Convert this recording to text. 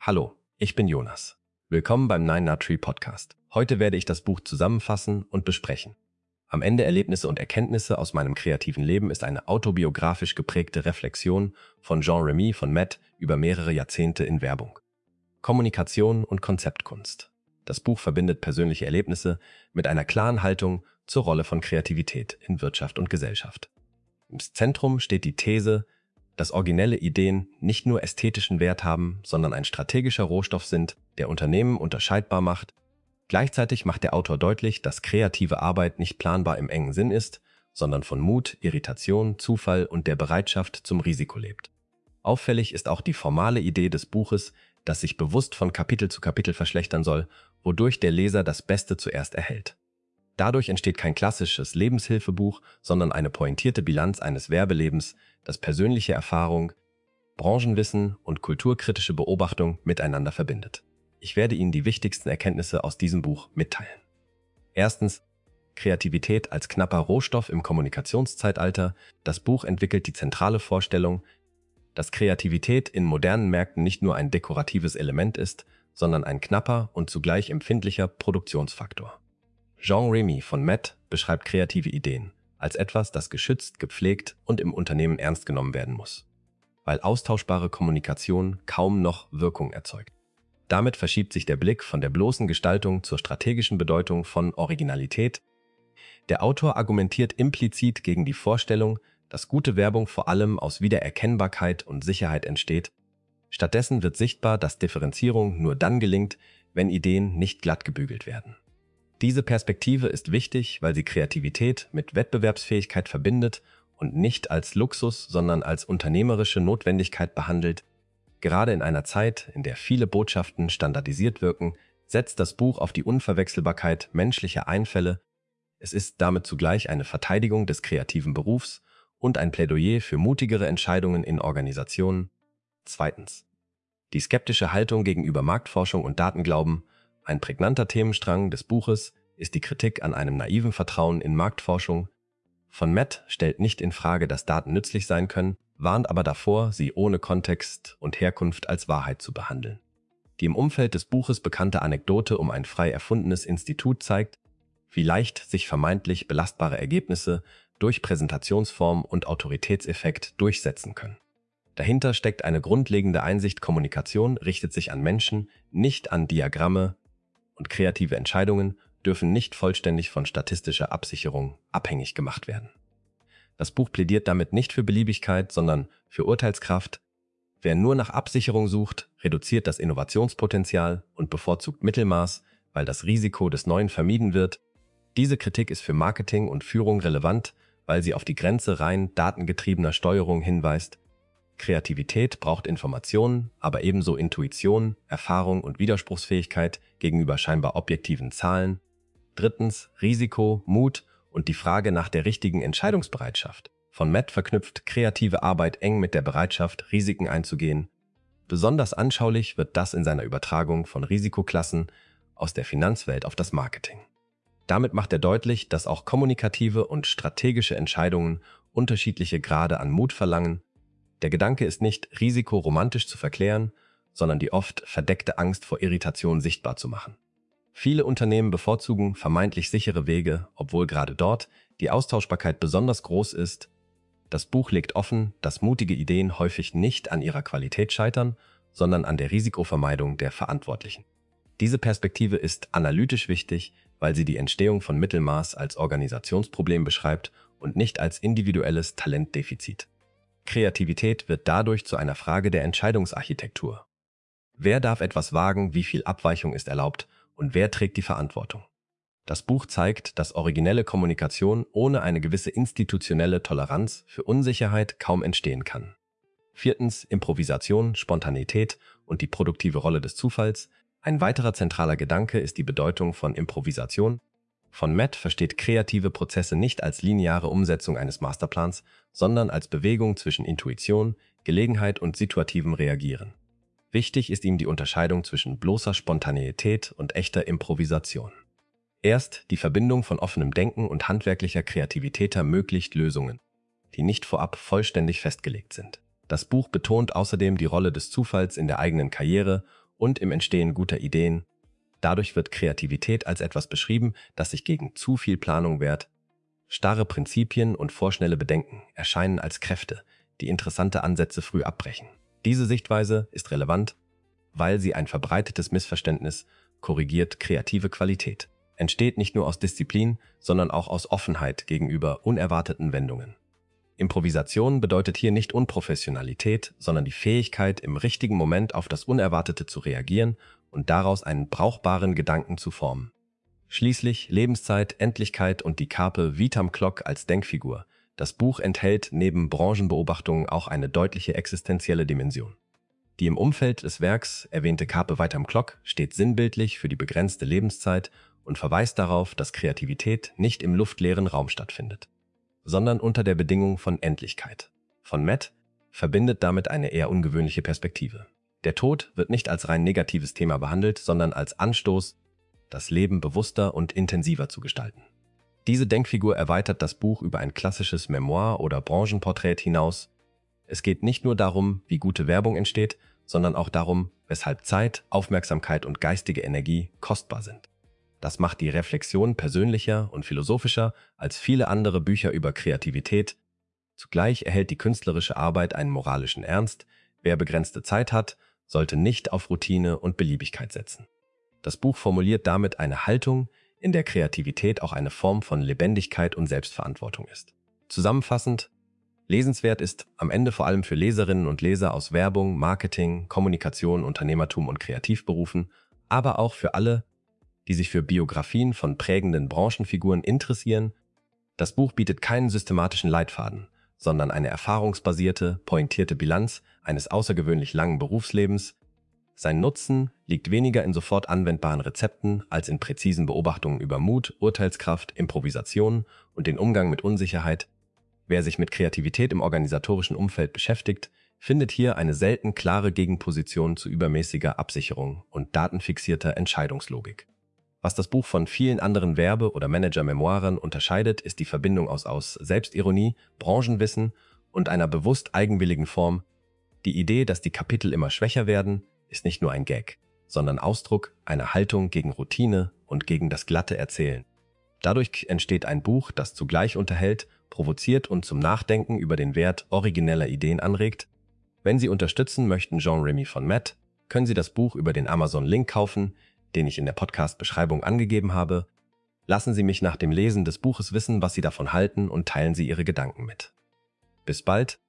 Hallo, ich bin Jonas. Willkommen beim Nine Nut Tree Podcast. Heute werde ich das Buch zusammenfassen und besprechen. Am Ende Erlebnisse und Erkenntnisse aus meinem kreativen Leben ist eine autobiografisch geprägte Reflexion von Jean Remy von Matt über mehrere Jahrzehnte in Werbung. Kommunikation und Konzeptkunst. Das Buch verbindet persönliche Erlebnisse mit einer klaren Haltung zur Rolle von Kreativität in Wirtschaft und Gesellschaft. Im Zentrum steht die These, dass originelle Ideen nicht nur ästhetischen Wert haben, sondern ein strategischer Rohstoff sind, der Unternehmen unterscheidbar macht. Gleichzeitig macht der Autor deutlich, dass kreative Arbeit nicht planbar im engen Sinn ist, sondern von Mut, Irritation, Zufall und der Bereitschaft zum Risiko lebt. Auffällig ist auch die formale Idee des Buches, das sich bewusst von Kapitel zu Kapitel verschlechtern soll, wodurch der Leser das Beste zuerst erhält. Dadurch entsteht kein klassisches Lebenshilfebuch, sondern eine pointierte Bilanz eines Werbelebens, das persönliche Erfahrung, Branchenwissen und kulturkritische Beobachtung miteinander verbindet. Ich werde Ihnen die wichtigsten Erkenntnisse aus diesem Buch mitteilen. Erstens, Kreativität als knapper Rohstoff im Kommunikationszeitalter. Das Buch entwickelt die zentrale Vorstellung, dass Kreativität in modernen Märkten nicht nur ein dekoratives Element ist, sondern ein knapper und zugleich empfindlicher Produktionsfaktor. Jean Remy von Matt beschreibt kreative Ideen als etwas, das geschützt, gepflegt und im Unternehmen ernst genommen werden muss, weil austauschbare Kommunikation kaum noch Wirkung erzeugt. Damit verschiebt sich der Blick von der bloßen Gestaltung zur strategischen Bedeutung von Originalität. Der Autor argumentiert implizit gegen die Vorstellung, dass gute Werbung vor allem aus Wiedererkennbarkeit und Sicherheit entsteht. Stattdessen wird sichtbar, dass Differenzierung nur dann gelingt, wenn Ideen nicht glatt gebügelt werden. Diese Perspektive ist wichtig, weil sie Kreativität mit Wettbewerbsfähigkeit verbindet und nicht als Luxus, sondern als unternehmerische Notwendigkeit behandelt. Gerade in einer Zeit, in der viele Botschaften standardisiert wirken, setzt das Buch auf die Unverwechselbarkeit menschlicher Einfälle. Es ist damit zugleich eine Verteidigung des kreativen Berufs und ein Plädoyer für mutigere Entscheidungen in Organisationen. Zweitens, die skeptische Haltung gegenüber Marktforschung und Datenglauben. Ein prägnanter Themenstrang des Buches ist die Kritik an einem naiven Vertrauen in Marktforschung. Von Matt stellt nicht in Frage, dass Daten nützlich sein können, warnt aber davor, sie ohne Kontext und Herkunft als Wahrheit zu behandeln. Die im Umfeld des Buches bekannte Anekdote um ein frei erfundenes Institut zeigt, wie leicht sich vermeintlich belastbare Ergebnisse durch Präsentationsform und Autoritätseffekt durchsetzen können. Dahinter steckt eine grundlegende Einsicht: Kommunikation richtet sich an Menschen, nicht an Diagramme, und kreative Entscheidungen dürfen nicht vollständig von statistischer Absicherung abhängig gemacht werden. Das Buch plädiert damit nicht für Beliebigkeit, sondern für Urteilskraft. Wer nur nach Absicherung sucht, reduziert das Innovationspotenzial und bevorzugt Mittelmaß, weil das Risiko des Neuen vermieden wird. Diese Kritik ist für Marketing und Führung relevant, weil sie auf die Grenze rein datengetriebener Steuerung hinweist. Kreativität braucht Informationen, aber ebenso Intuition, Erfahrung und Widerspruchsfähigkeit gegenüber scheinbar objektiven Zahlen. Drittens, Risiko, Mut und die Frage nach der richtigen Entscheidungsbereitschaft. Von Matt verknüpft kreative Arbeit eng mit der Bereitschaft, Risiken einzugehen. Besonders anschaulich wird das in seiner Übertragung von Risikoklassen aus der Finanzwelt auf das Marketing. Damit macht er deutlich, dass auch kommunikative und strategische Entscheidungen unterschiedliche Grade an Mut verlangen. Der Gedanke ist nicht, Risiko romantisch zu verklären, sondern die oft verdeckte Angst vor Irritation sichtbar zu machen. Viele Unternehmen bevorzugen vermeintlich sichere Wege, obwohl gerade dort die Austauschbarkeit besonders groß ist. Das Buch legt offen, dass mutige Ideen häufig nicht an ihrer Qualität scheitern, sondern an der Risikovermeidung der Verantwortlichen. Diese Perspektive ist analytisch wichtig, weil sie die Entstehung von Mittelmaß als Organisationsproblem beschreibt und nicht als individuelles Talentdefizit. Kreativität wird dadurch zu einer Frage der Entscheidungsarchitektur. Wer darf etwas wagen, wie viel Abweichung ist erlaubt und wer trägt die Verantwortung? Das Buch zeigt, dass originelle Kommunikation ohne eine gewisse institutionelle Toleranz für Unsicherheit kaum entstehen kann. Viertens, Improvisation, Spontanität und die produktive Rolle des Zufalls. Ein weiterer zentraler Gedanke ist die Bedeutung von Improvisation. Von Matt versteht kreative Prozesse nicht als lineare Umsetzung eines Masterplans, sondern als Bewegung zwischen Intuition, Gelegenheit und situativem Reagieren. Wichtig ist ihm die Unterscheidung zwischen bloßer Spontaneität und echter Improvisation. Erst die Verbindung von offenem Denken und handwerklicher Kreativität ermöglicht Lösungen, die nicht vorab vollständig festgelegt sind. Das Buch betont außerdem die Rolle des Zufalls in der eigenen Karriere und im Entstehen guter Ideen. Dadurch wird Kreativität als etwas beschrieben, das sich gegen zu viel Planung wehrt. Starre Prinzipien und vorschnelle Bedenken erscheinen als Kräfte, die interessante Ansätze früh abbrechen. Diese Sichtweise ist relevant, weil sie ein verbreitetes Missverständnis korrigiert. Kreative Qualität entsteht nicht nur aus Disziplin, sondern auch aus Offenheit gegenüber unerwarteten Wendungen. Improvisation bedeutet hier nicht Unprofessionalität, sondern die Fähigkeit, im richtigen Moment auf das Unerwartete zu reagieren und daraus einen brauchbaren Gedanken zu formen. Schließlich Lebenszeit, Endlichkeit und die Carpe Vitam Clock als Denkfigur. Das Buch enthält neben Branchenbeobachtungen auch eine deutliche existenzielle Dimension. Die im Umfeld des Werks erwähnte Carpe Vitam Clock steht sinnbildlich für die begrenzte Lebenszeit und verweist darauf, dass Kreativität nicht im luftleeren Raum stattfindet, sondern unter der Bedingung von Endlichkeit. Von Matt verbindet damit eine eher ungewöhnliche Perspektive. Der Tod wird nicht als rein negatives Thema behandelt, sondern als Anstoß, das Leben bewusster und intensiver zu gestalten. Diese Denkfigur erweitert das Buch über ein klassisches Memoir oder Branchenporträt hinaus. Es geht nicht nur darum, wie gute Werbung entsteht, sondern auch darum, weshalb Zeit, Aufmerksamkeit und geistige Energie kostbar sind. Das macht die Reflexion persönlicher und philosophischer als viele andere Bücher über Kreativität. Zugleich erhält die künstlerische Arbeit einen moralischen Ernst. Wer begrenzte Zeit hat, sollte nicht auf Routine und Beliebigkeit setzen. Das Buch formuliert damit eine Haltung, in der Kreativität auch eine Form von Lebendigkeit und Selbstverantwortung ist. Zusammenfassend, lesenswert ist am Ende vor allem für Leserinnen und Leser aus Werbung, Marketing, Kommunikation, Unternehmertum und Kreativberufen, aber auch für alle, die sich für Biografien von prägenden Branchenfiguren interessieren. Das Buch bietet keinen systematischen Leitfaden, sondern eine erfahrungsbasierte, pointierte Bilanz eines außergewöhnlich langen Berufslebens. Sein Nutzen liegt weniger in sofort anwendbaren Rezepten als in präzisen Beobachtungen über Mut, Urteilskraft, Improvisation und den Umgang mit Unsicherheit. Wer sich mit Kreativität im organisatorischen Umfeld beschäftigt, findet hier eine selten klare Gegenposition zu übermäßiger Absicherung und datenfixierter Entscheidungslogik. Was das Buch von vielen anderen Werbe- oder Manager-Memoiren unterscheidet, ist die Verbindung aus Selbstironie, Branchenwissen und einer bewusst eigenwilligen Form. Die Idee, dass die Kapitel immer schwächer werden, ist nicht nur ein Gag, sondern Ausdruck einer Haltung gegen Routine und gegen das glatte Erzählen. Dadurch entsteht ein Buch, das zugleich unterhält, provoziert und zum Nachdenken über den Wert origineller Ideen anregt. Wenn Sie unterstützen möchten Jean-Remy von Matt, können Sie das Buch über den Amazon-Link kaufen, den ich in der Podcast-Beschreibung angegeben habe. Lassen Sie mich nach dem Lesen des Buches wissen, was Sie davon halten und teilen Sie Ihre Gedanken mit. Bis bald!